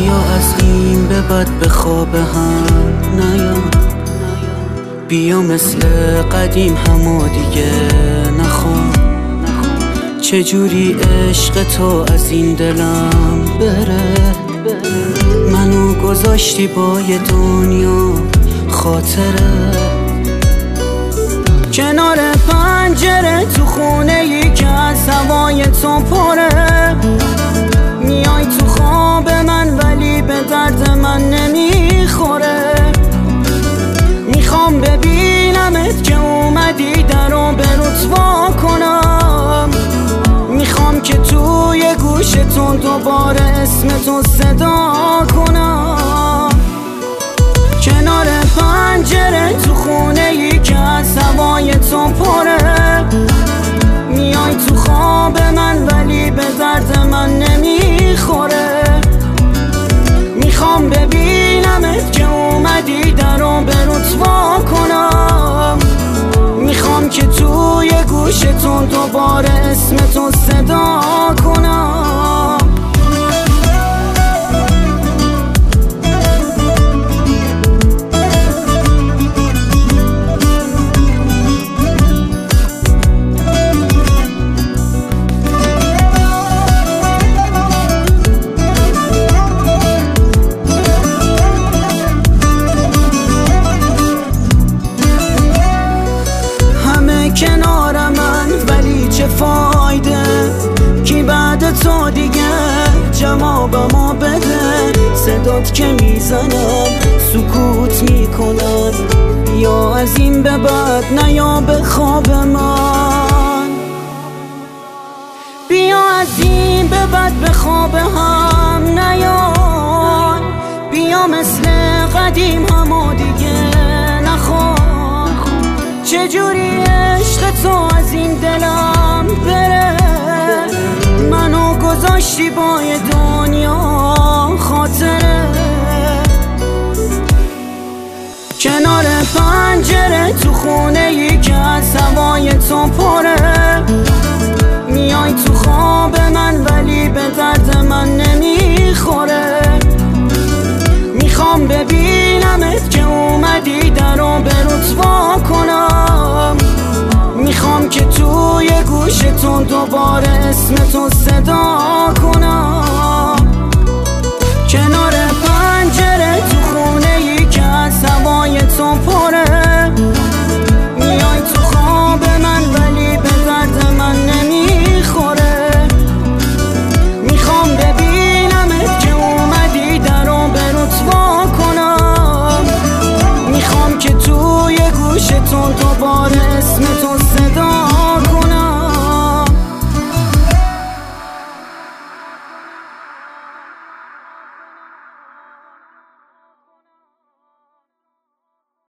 بیا از این به بعد به خواب هم نیا، بیا مثل قدیم همو دیگه نخوام. چجوری عشق تو از این دلم بره، منو گذاشتی با یه دنیا خاطره. کنار پنجره تو خونه ای که از هوای تو پره، میای تو خواب من ولی به درد من نمیخوره. میخوام ببینمت که اومدی درو به روت وا کنم، میخوام که توی گوشتون دوباره اسم تو صدا کنم. کنار پنجره تو خونه ای که از هوای تو پره، میای تو خواب من ولی به درد من نمیخوره. میخوام ببینمت که اومدی درو به روت وا کنم، میخوام که توی گوشتون دوباره اسم تو صدا کنم. کنار من ولی چه فایده، کی بعد تو دیگه جوابمو بده. صدات که میزنم سکوت میکنم، یا از این به بعد نیا به خواب من. بیا از این به بعد به خواب هم نیا، بیا مثل قدیم همو دیگه نخوام. چجوری عشق تو از این دلم بره، منو گذاشتی با یه دنیا خاطره. کنار پنجره تو خونه ای که از هوای تو پره، میای تو خواب من ولی به درد من نمیخوره. میخوام ببینمت که اومدی درو به روت وا کنم، میخوام که توی گوشتون دوباره اسم تو صدا کنم. کنار پنجره تو خونه ای که از هوای تو پره، میای تو خواب من ولی به درد من نمیخوره. میخوام ببینمت که اومدی درو به روت وا کنم، میخوام که توی گوشتون دوباره اسم تو